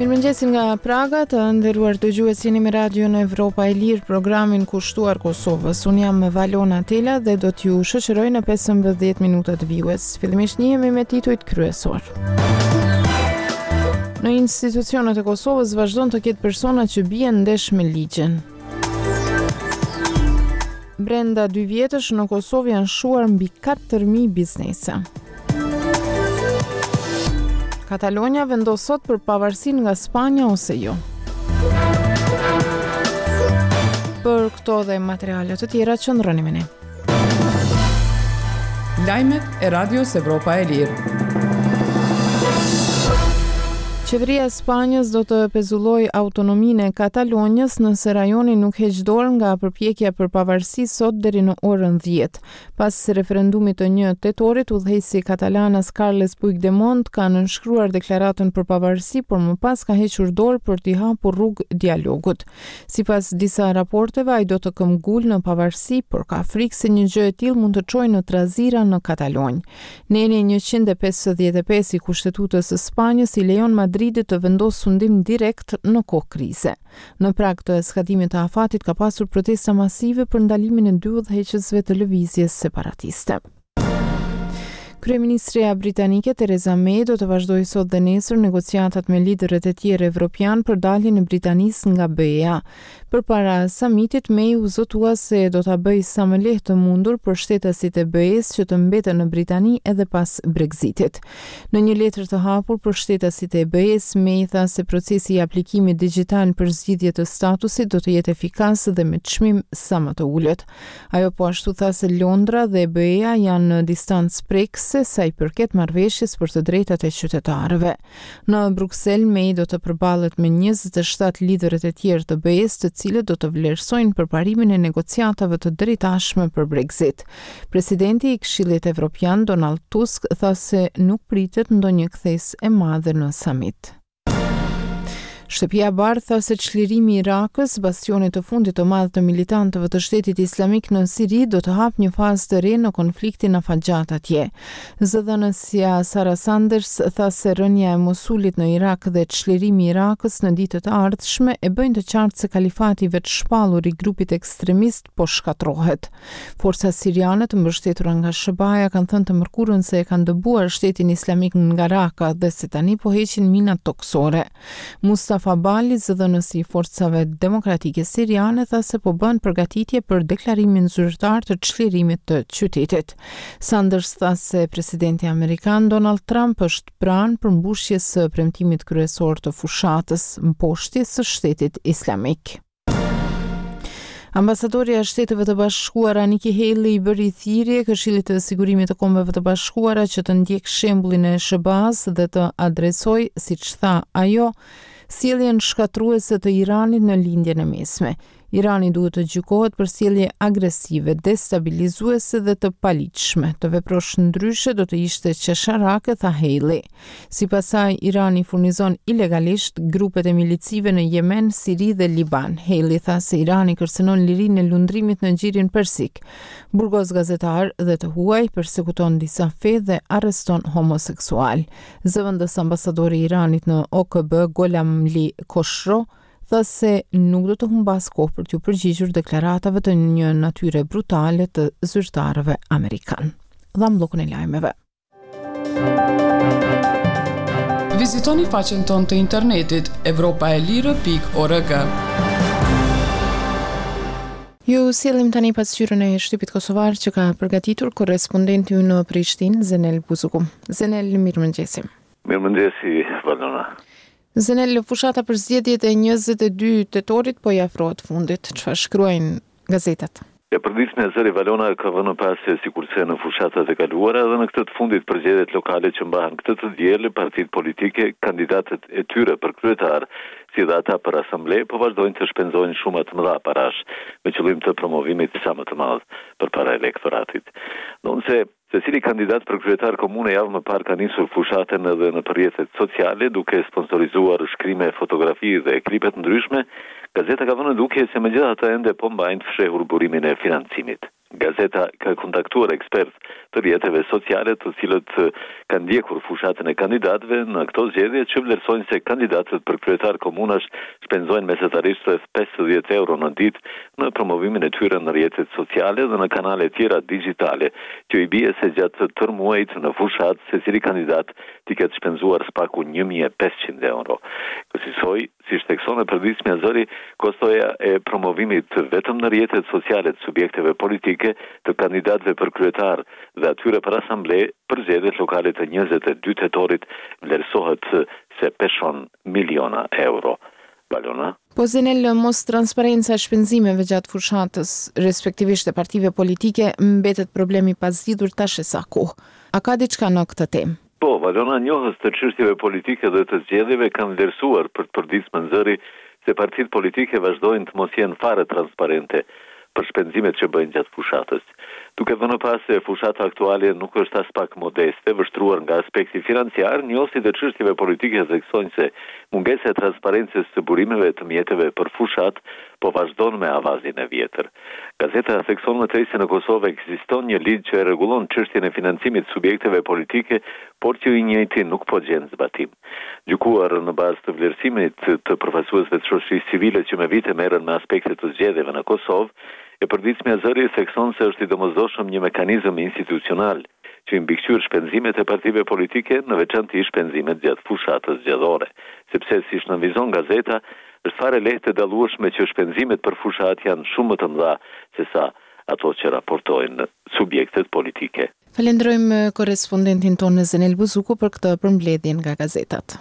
Mirëmëngjesin nga Praga, të nderuar dëgjues, jeni me Radio në Evropa e Lirë, programin kushtuar Kosovës. Unë jam Valona Tela dhe do t'ju shoqëroj në 15 minutat vijues. Fillimisht njihemi me titujt kryesor. Në institucionet e Kosovës vazhdon të ketë persona që bien ndesh me ligjen. Brenda 2 vjetësh në Kosovë janë shuar mbi 4.000 biznese. Katalonja vendos sot për pavarësinë nga Spanja ose jo. Për këto dhe materiale të tjera qëndroni me ne. Lajmet e Radios Evropa e Lirë. Qeveria e Spanjës do të pezullojë autonominë e Katalonjës nëse rajoni nuk heq dorë nga përpjekja për pavarësi sot deri në orën 10. Pas referendumit të 1 tetorit, udhëheqësi katalanas Carles Puigdemont ka nënshkruar deklaratën për pavarësi, por më pas ka hequr dorë për t'i hapur rrugë dialogut. Sipas disa raporteve, ai do të këmbgul në pavarësi, por ka frikë se një gjë e tillë mund të çojë në trazira në Katalonjë. Neni 155 i Kushtetutës së Spanjës i lejon Madridit të vendosë sundim direkt në kohë krize. Në prag të skatimit të afatit ka pasur protesta masive për ndalimin e 2 udhëheqësve të lëvizjes separatiste. Kryeministria britanike Theresa May do të vazhdojë sot dhe nesër negociatat me liderët e tjerë evropian për daljen e Britanisë nga BE-a. Përpara samitit, May u zotua se do ta bëjë sa më lehtë të mundur për shtetasit e BE-s që të mbeten në Britani edhe pas Brexitit. Në një letër të hapur për shtetasit e BE-s, May tha se procesi i aplikimit digjital për zgjidhje të statusit do të jetë efikas dhe me çmim sa më të ulët. Ajo po ashtu tha se Londra dhe BE-a janë në distancë prekse sa i përket marrëveshjes për të drejtat e qytetarëve. Në Bruksel, May do të përballet me 27 liderët e tjerë të BE-s, të cilët do të vlerësojnë përparimin e negociatave të drejtashme për Brexit. Presidenti i Këshillit Evropian Donald Tusk tha se nuk pritet ndonjë kthesë e madhe në samit. Shtëpia e Bardhë tha se çlirimi i Irakës, bastionit të fundit të madh të militantëve të Shtetit Islamik në Siri, do të hapë një fazë të re në konfliktin në Fallujah atje. Zëdhënësja Sarah Sanders tha se rënja e Mosulit në Irak dhe çlirimi i Irakës në ditët e ardhshme e bëjnë të qartë se kalifati vetë shpallur i grupit ekstremist po shkatrohet. Forcat siriane të mbështetura nga SHBA-ja kanë thënë të mërkurën se e kanë dëbuar Shtetin Islamik nga Raka dhe se tani po heqin mina toksore. Mustafa Bali, zëdhënësi i forcave demokratike siriane, tha se po bën përgatitje për deklarimin zyrtar të çlirimit të qytetit. Sanders tha se presidenti amerikan Donald Trump është pranë përmbushjes së premtimit kryesor të fushatës mposhtjes së Shtetit Islamik. Ambasadori i Shteteve të Bashkuara Nikki Haley i bëri thirrje Këshillit të Sigurimit të Kombeve të Bashkuara që të ndjek shembullin e SHBA-s dhe të adresojë, siç tha ajo, sjelljen shkatruese të Iranit në lindjen e mesme. Irani duhet të gjykohet për sjellje agresive, destabilizuese dhe të paligjshme. Të veprosh ndryshe do të ishte qesharake, tha Haley. Sipas saj, Irani furnizon ilegalisht grupet e milicive në Yemen, Siri dhe Liban. Haley tha se Irani kërcënon lirinë e lundrimit në Gjirin Persik. Burgos gazetar dhe të huaj përsekuton disa fe dhe arreston homoseksual. Zëvendës ambasadori i Iranit në OKB Gholamli Khoshro tha se nuk do të humbas kohë për t'u përgjigjur deklaratave të një natyre brutale të zyrtarëve amerikan. Dham bllokun e lajmeve. Vizitoni faqen tonë të internetit evropaelire.org. Ju sjellim tani pasqyrën e shtypit kosovar që ka përgatitur korrespondenti ynë në Prishtinë, Zenel Buzuku. Zenel, mirëmëngjesi. Mirëmëngjesi, Valona. Zenel, fushata për zgjedhjet e 22 tetorit po i afrohet fundit. Çfarë shkruajnë gazetat? Përditshme e zëri Valona ka vënë pas se sikurse në fushatat e kaluara dhe në këtë të fundit për zgjedhjet lokale që mbahen këtë të diel, partitë politike, kandidatët e tyre për kryetar, si dhe ata për asamble, po vazhdojnë të shpenzojnë shumë të mëdha parash, me qëllim të promovimit sa më të madh përpara elektoratit. Nëse secili kandidat për kryetar komune javë më parë ka nisur fushatën edhe në rrjetet sociale, duke sponsorizuar shkrime, fotografi dhe klipe të ndryshme, gazeta ka vënë duke se megjithatë ende po mbajnë fshehur burimin e financimit. Gazeta ka kontaktuar ekspert të rrjeteve sociale të cilët kanë ndjekur fushatën e kandidatëve në këto zgjedhje që vlerësojnë se kandidatët për kryetar komunash shpenzojnë mesatarisht rreth 50 euro në ditë në promovimin e tyre në rrjetet sociale dhe në kanale tjera digjitale, që i bie se gjatë tërë muajit në fushat secili kandidat t'i ketë shpenzuar spaku 1500 euro. Kësaj, si shtekson e përditshmja zëri, kostoja e promovimit vetëm në rrjetet sociale të subjekteve politike të kandidatëve për kryetar dhe atyre për asamble për zgjedhjet lokale të 22 tetorit vlerësohet se peshon miliona euro. Balona? Po Zenel, mos transparenca e shpenzimeve gjatë fushatës, respektivisht e partive politike, mbetet problemi pazlidur tash e sa kohë. A ka diçka në këtë temë? Po, Valona, njohës të çështjeve politike dhe të zgjedhjeve kanë vlerësuar për të përditshmën zëri se partitë politike vazhdojnë të mos jenë fare transparente për shpenzimet që bëjnë gjatë fushatës. Duke dhënë pas se fushata aktuale nuk është as pak modeste, vështruar nga aspekti financiar, njohësit e çështjeve politike theksojnë se mungesa e transparencës së burimeve të mjeteve për fushat po vazhdon me avazin e vjetër. Gazeta thekson më tej se në Kosovë ekziston një ligj që e rregullon çështjen e financimit të subjekteve politike, por që i njëjti nuk po gjen zbatim. Gjykuar në bazë të vlerësimit të përfaqësuesve të shoqërisë civile që me vite merren me aspektet të zgjedhjeve në Kosovë, e përditshmja zëri thekson se është i domosdoshëm një mekanizëm institucional që i mbikëqyr shpenzimet e partive politike, në veçantë shpenzimet gjatë fushatës zgjedhore, sepse siç nënvizon gazeta, është fare lehtë të dallueshme që shpenzimet për fushat janë shumë më të mëdha se sa ato që raportojnë subjektet politike. Falenderojmë korrespondentin tonë Zenel Buzuku për këtë përmbledhje nga gazetat.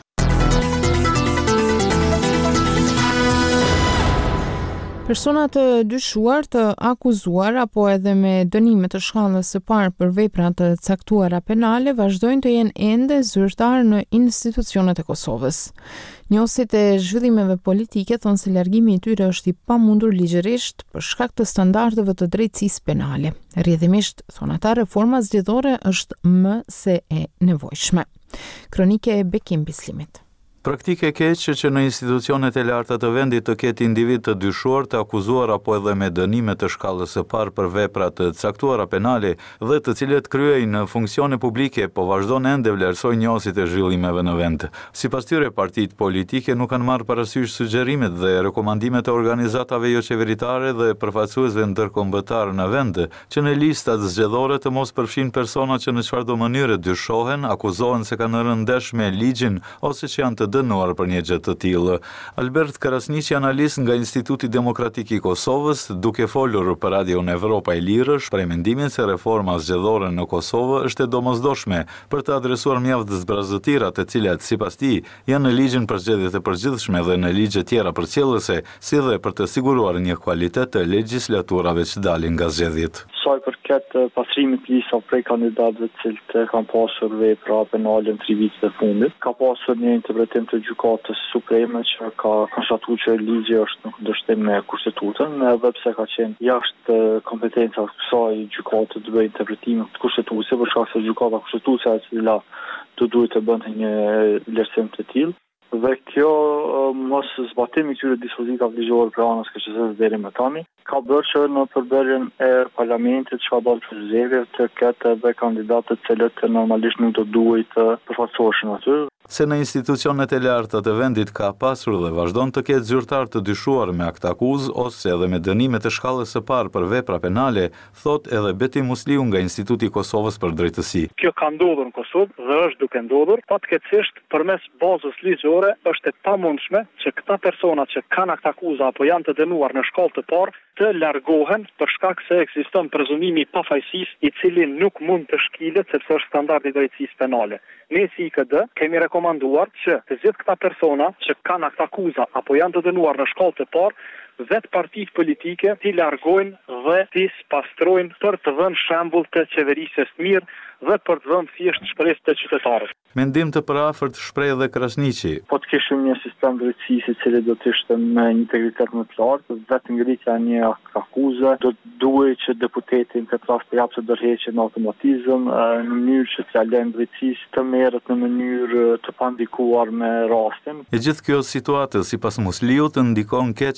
Persona të dyshuar, të akuzuar apo edhe me dënime të shkallës së parë për vepra të caktuara penale vazhdojnë të jenë ende zyrtar në institucionet e Kosovës. Njohësit e zhvillimeve politike thonë se largimi i tyre është i pamundur ligjërisht për shkak të standardeve të drejtësisë penale. Rrjedhimisht, thonë ata, reforma zgjedhore është më se e nevojshme. Kronike e Bekim Bislimit. Praktike keqe që në institucionet e larta të vendit të ketë individ të dyshuar, të akuzuar apo edhe me dënime të shkallës së parë për vepra të caktuara penale dhe të cilët kryejnë në funksione publike, po vazhdon ende vlerësojnë njohësit e zhvillimeve në vend. Sipas tyre, partitë politike nuk kanë marrë parasysh sugjerimet dhe rekomandimet e organizatave jo qeveritare dhe përfaqësuesve ndërkombëtar në vend, që në listat zgjedhore të mos përfshin persona që në çfarëdo mënyre dyshohen, akuzohen se kanë rënë ndesh me ligjin ose që janë të dënuar për një gjë të tillë. Albert Krasniqi, analist nga Instituti Demokratik i Kosovës, duke folur për Radion Evropa e Lirë, shpreh mendimin se reforma zgjedhore në Kosovë është e domosdoshme për të adresuar mjaft zbrazëtira të cilat sipas tij janë në ligjin për zgjedhjet e përgjithshme dhe në ligje tjera përcjellëse, si dhe për të siguruar një kualitet të legjislaturave që dalin nga zgjedhjet. Sa i përket pasrimit lista prej kandidatëve të cilët kanë pasur vepra penale në 3 vitet e fundit, ka pasur një interpretim të gjykatës supreme që ka konstatuar që ligji është në kundërshtim me kushtetutën, edhe pse ka qenë jashtë kompetencave të kësaj gjykate të bëjë interpretime kushtetuese, për shkak se gjykata kushtetuese e cila duhet të bënte një vlerësim të tillë. Dhe kjo mos zbatimi këtyre dispozitave ligjore për anës KQZ-s deri më tani ka bërë që në përbërjen e parlamentit që ka dalë për zgjedhje të ketë edhe kandidatë të cilët normalisht nuk do duhet të përfaqësoheshin aty. Se në institucionet e larta të vendit ka pasur dhe vazhdon të ketë zyrtar të dyshuar me akt akuzë ose edhe me dënime të shkallës së parë për vepra penale, thot edhe Beti Musliu nga Instituti i Kosovës për drejtësi. Kjo ka ndodhur në Kosovë dhe është duke ndodhur, fatkeqësisht përmes bazës ligjore është e pamundshme që këta persona që kanë akt akuzë apo janë të dënuar në shkallë të parë të largohen për shkak se ekziston prezumimi i pafajësisë i cili nuk mund të shkilet sepse është standardi i drejtësisë penale. Ne si IKD kemi rekomanduar që të gjithë këta persona që kanë akt akuza apo janë të dënuar në shkallë të parë vetë partitë politike t'i largojnë dhe t'i pastrojnë për të dhënë shembull të qeverisjes të mirë dhe për të dhënë thjesht shpresë të qytetarëve. Mendim të përafërt shpreh edhe Krasniqi. Po të kishim një sistem drejtësisë i cili do të ishte me integritet më të lartë, vetë ngritja e një akuze do duhet që deputeti në këtë rast të japë të ndërheqje në automatizëm në mënyrë që t'ia lënë drejtësisë të merret në mënyrë të pandikuar me rastin. E gjithë kjo situatë sipas Musliut ndikon keq edhe ka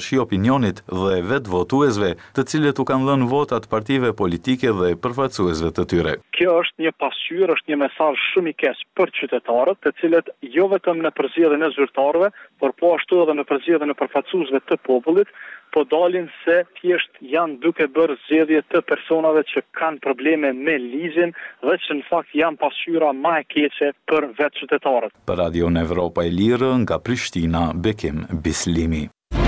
Bashki Opinionit dhe vetë votuesve, të cilët u kanë dhënë votat partive politike dhe përfaqësuesve të tyre. Kjo është një pasqyrë, është një mesazh shumë i keq për qytetarët, të cilët jo vetëm në përzgjedhjen e zyrtarëve, por po ashtu edhe në përzgjedhjen e përfaqësuesve të popullit, po dalin se thjesht janë duke bërë zgjedhje të personave që kanë probleme me ligjin dhe që në fakt janë pasqyra më e keqe për vetë qytetarët. Për Radio Evropa e Lirë nga Prishtina, Bekim Bislimi.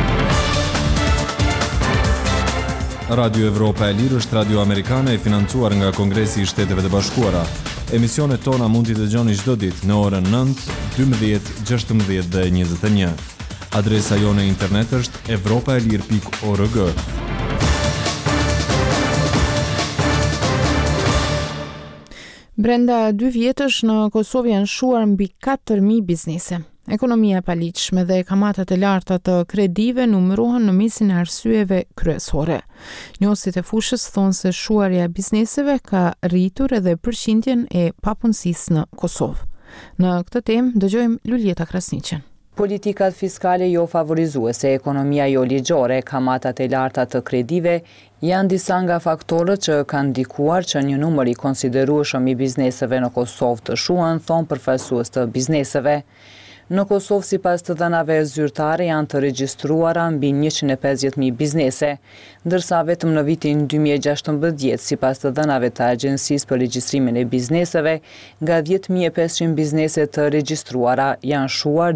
Radio Evropa e Lirë është radio amerikane e financuar nga Kongresi i Shteteve të Bashkuara. Emisionet tona mund t'i dëgjoni çdo ditë në orën 9, 12, 16 dhe 21. Adresa jone internet është evropaelir.org. Brenda 2 vjetësh në Kosovë janë shuar mbi 4.000 biznese. Ekonomia e paligjshme dhe kamatat e larta të kredive numërohen në mesin e arsyeve kryesore. Njohësit e fushës thonë se shuarja e bizneseve ka rritur edhe përqindjen e papunësisë në Kosovë. Në këtë temë dëgjojmë Luljeta Krasniqen. Politikat fiskale jo favorizuese, ekonomia jo ligjore, kamatat e larta të kredive janë disa nga faktorët që kanë ndikuar që një numër i konsiderueshëm i bizneseve në Kosovë të shuan, thonë përfaqësues të bizneseve. Në Kosovë, sipas të dhënave zyrtare, janë të regjistruara mbi 150.000 biznese, ndërsa vetëm në vitin 2016, sipas të dhënave të Agjencisë për Regjistrimin e Bizneseve, nga 10.500 biznese të regjistruara janë shuar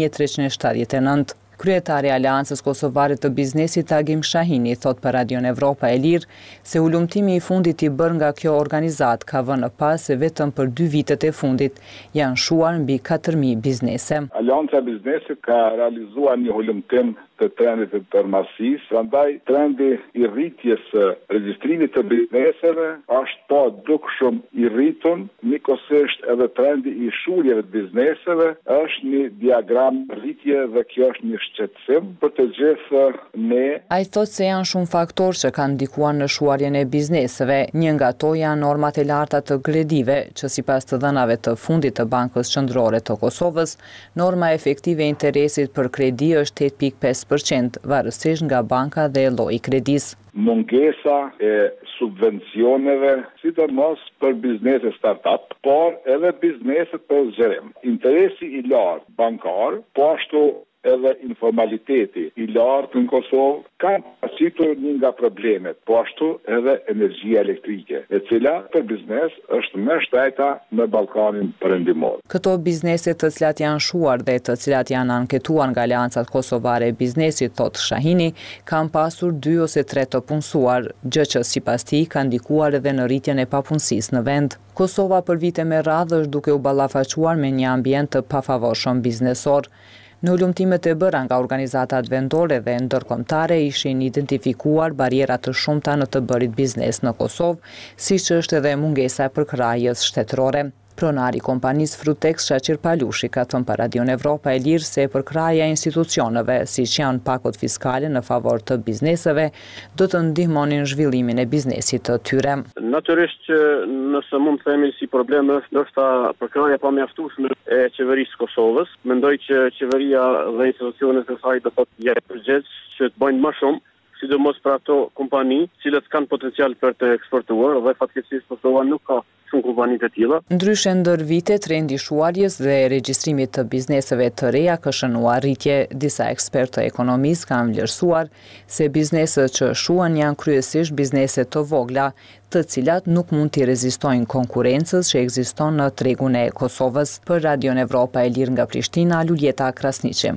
2.379. Kryetari i Aleancës Kosovare të Biznesit Agim Shahini thot për Radio Evropa e Lirë se ulëmtimi i fundit i bërë nga kjo organizat ka vënë pas se vetëm për 2 vitet e fundit janë shuar mbi 4.000 biznese. Aleanca e Biznesit ka realizuar një ulëmtim të trendit të tërmasis, prandaj trendi i rritjes së regjistrimit të bizneseve është pa dukshëm i rritur, njëkohësisht edhe trendi i shurjeve të bizneseve është një diagram rritje dhe kjo është një shqetësim për të gjithë ne. Ai thotë se janë shumë faktorë që kanë ndikuar në shuarjen e bizneseve. Një nga ato janë normat e larta të kredive, që sipas të dhënave të fundit të Bankës Qendrore të Kosovës, norma efektive e interesit për kredi është 8.5%, varësisht nga banka dhe lloji i kredisë. Mungesa e subvencioneve, sidomos për biznese start-up, por edhe biznese për zgjerim. Interesi i lartë bankar, po ashtu edhe informaliteti i lartë në Kosovë kanë pasitur një nga problemet, po ashtu edhe energjia elektrike, e cila për biznes është më shtrejta në Ballkanin Perëndimor. Këto biznese të cilat janë shuar dhe të cilat janë anketuar nga Aleancat Kosovare e Biznesit, thot Shahini, kanë pasur 2 ose 3 të punësuar, gjë që sipas tij ka ndikuar edhe në rritjen e papunësisë në vend. Kosova për vite me radhë është duke u ballafaquar me një ambient të pafavorshëm biznesor. Në ulëmtimet e bëra nga organizatat vendore dhe ndërkombëtare ishin identifikuar barriera të shumta në të bërit biznes në Kosovë, siç është edhe mungesa e përkrahjes shtetërore. Pronari i kompanisë Frutex Shaqir Palushi ka thënë për Radio Evropa e Lirë se përkrahja e institucioneve, siç janë pakot fiskale në favor të bizneseve, do të ndihmonin zhvillimin e biznesit të tyre. Natyrisht që nëse mund të themi si problem është ndoshta përkrahja pa mjaftueshme e qeverisë së Kosovës. Mendoj që qeveria dhe institucionet e saj do të jetë përgjegjës që të bëjnë më shumë, sidomos për ato kompani cilët kanë potencial për të eksportuar dhe fatkeqësisht Kosova nuk ka shumë kompani të tilla. Ndryshe ndër vite, trendi i shuarjes dhe regjistrimit të bizneseve të reja ka shënuar rritje. Disa ekspertë ekonomistë kanë vlerësuar se bizneset që shuan janë kryesisht biznese të vogla, të cilat nuk mund t'i rezistojnë konkurrencës që ekziston në tregun e Kosovës. Për Radio Evropa e Lirë nga Prishtina, Luljeta Krasniqi.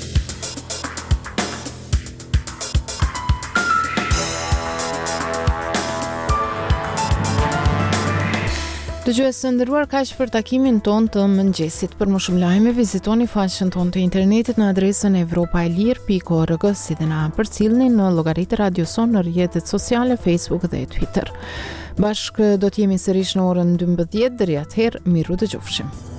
Dëgjues të nderuar, kaq për takimin ton të mëngjesit. Për më shumë lajme, vizitoni faqen tonë të internetit në adresën evropaelir.org, si dhe na përcjellni në llogaritë Radio Son në rrjetet sociale, Facebook dhe Twitter. Bashkë do të jemi sërish në orën 12:00, deri atëherë miru dëgjofshim.